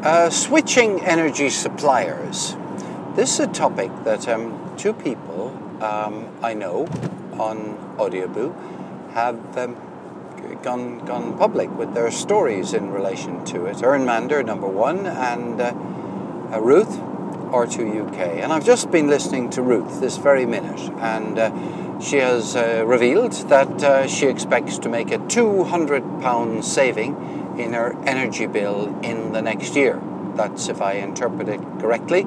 Switching energy suppliers. This is a topic that two people I know on Audioboo have gone public with their stories in relation to it. Erin Mander, number one, and Ruth, R2 UK. And I've just been listening to Ruth this very minute, and she has revealed that she expects to make a £200 saving in her energy bill in the next year. That's if I interpret it correctly.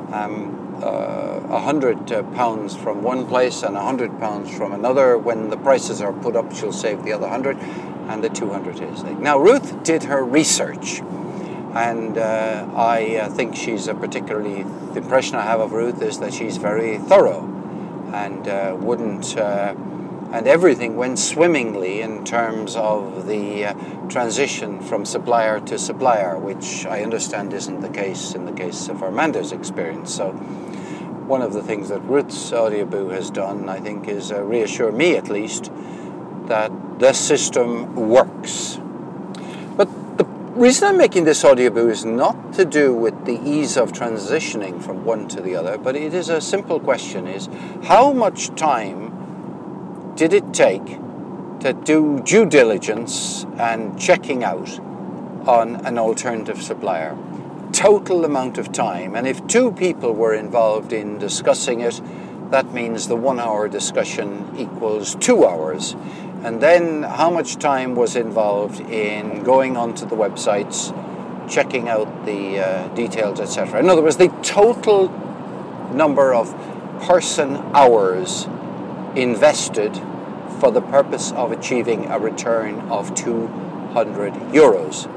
£100 from one place and £100 from another. When the prices are put up, she'll save the other 100, and the 200 is there. Now, Ruth did her research, and I think she's the impression I have of Ruth is that she's very thorough, and and everything went swimmingly in terms of the transition from supplier to supplier, which I understand isn't the case in the case of Armando's experience. So one of the things that Ruth's Audioboo has done, I think, is reassure me at least that the system works. But the reason I'm making this Audioboo is not to do with the ease of transitioning from one to the other, but it is a simple question: is how much time did it take to do due diligence and checking out on an alternative supplier? Total amount of time. And if two people were involved in discussing it, that means the 1 hour discussion equals 2 hours. And then how much time was involved in going onto the websites, checking out the details, etc. In other words, the total number of person hours invested for the purpose of achieving a return of €200.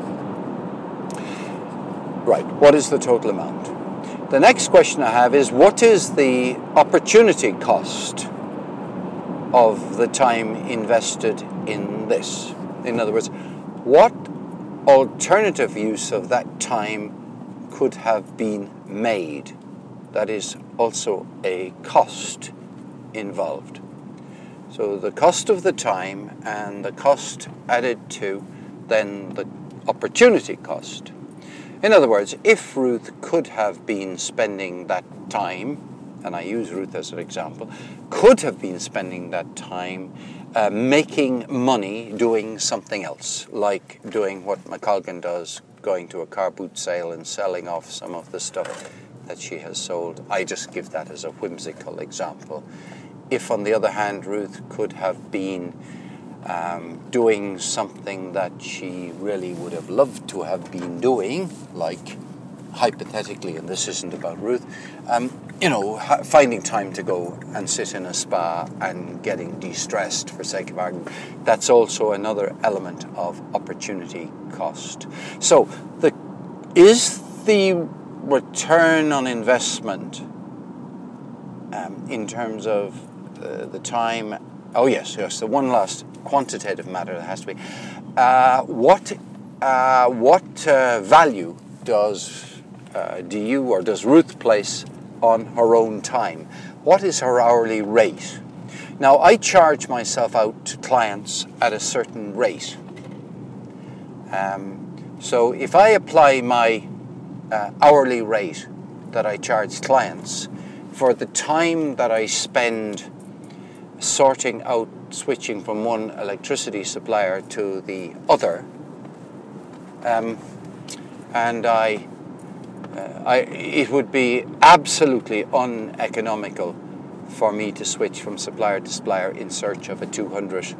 Right, what is the total amount? The next question I have is, what is the opportunity cost of the time invested in this? In other words, what alternative use of that time could have been made? That is also a cost involved. So the cost of the time and the cost added to then the opportunity cost. In other words, if Ruth could have been spending that time, and I use Ruth as an example, could have been spending that time making money doing something else, like doing what McColgan does, going to a car boot sale and selling off some of the stuff that she has sold. I just give that as a whimsical example. If, on the other hand, Ruth could have been doing something that she really would have loved to have been doing, like, hypothetically, and this isn't about Ruth, finding time to go and sit in a spa and getting de-stressed, for sake of argument, that's also another element of opportunity cost. So, is the return on investment in terms of the time? Oh yes, the one last quantitative matter that has to be: what value does Ruth place on her own time? What is her hourly rate? Now, I charge myself out to clients at a certain rate. So if I apply my hourly rate that I charge clients for the time that I spend sorting out switching from one electricity supplier to the other, it would be absolutely uneconomical for me to switch from supplier to supplier in search of a €200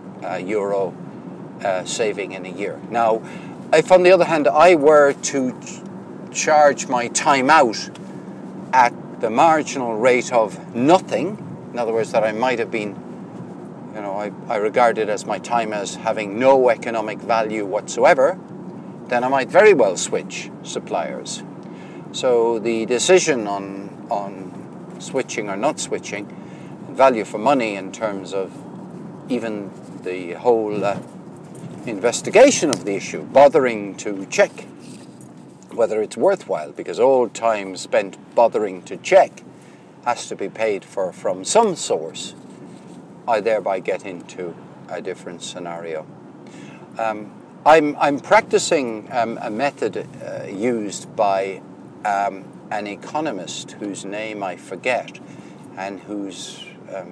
saving in a year. Now, if on the other hand I were to charge my time out at the marginal rate of nothing, in other words, that I might have been, I regard it as my time as having no economic value whatsoever, then I might very well switch suppliers. So the decision on switching or not switching, value for money in terms of even the whole investigation of the issue, bothering to check whether it's worthwhile, because all time spent bothering to check has to be paid for from some source, I thereby get into a different scenario. I'm practicing a method used by an economist whose name I forget, and whose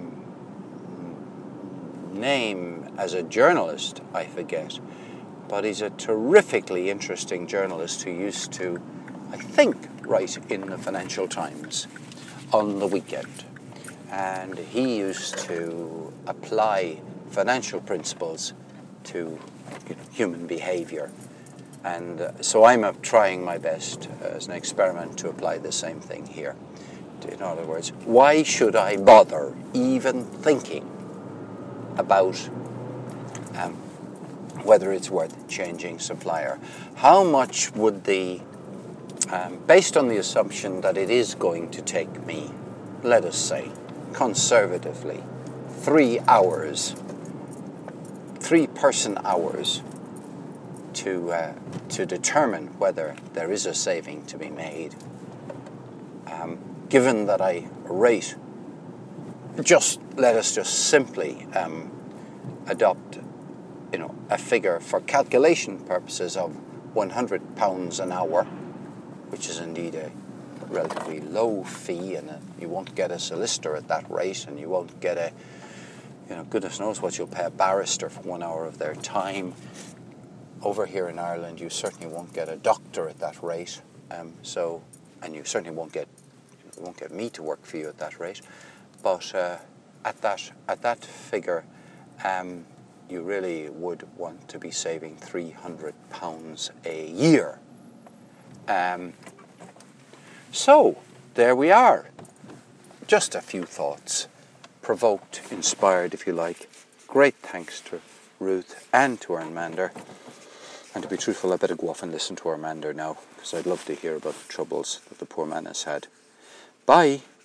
name as a journalist I forget. But he's a terrifically interesting journalist who used to, I think, write in the Financial Times on the weekend. And he used to apply financial principles to human behavior. And so I'm trying my best as an experiment to apply the same thing here. In other words, why should I bother even thinking about whether it's worth changing supplier? How much would based on the assumption that it is going to take me, let us say, conservatively, 3 hours, 3 person hours to determine whether there is a saving to be made, given that I rate, let us just simply adopt, a figure for calculation purposes of £100 an hour, which is indeed a relatively low fee, and you won't get a solicitor at that rate, and you won't get goodness knows what you'll pay a barrister for 1 hour of their time. Over here in Ireland, you certainly won't get a doctor at that rate, and you certainly won't get me to work for you at that rate. But at that figure, you really would want to be saving £300 a year. So there we are. Just a few thoughts, provoked, inspired, if you like. Great thanks to Ruth and to Armander. And to be truthful, I better go off and listen to Armander now, because I'd love to hear about the troubles that the poor man has had. Bye.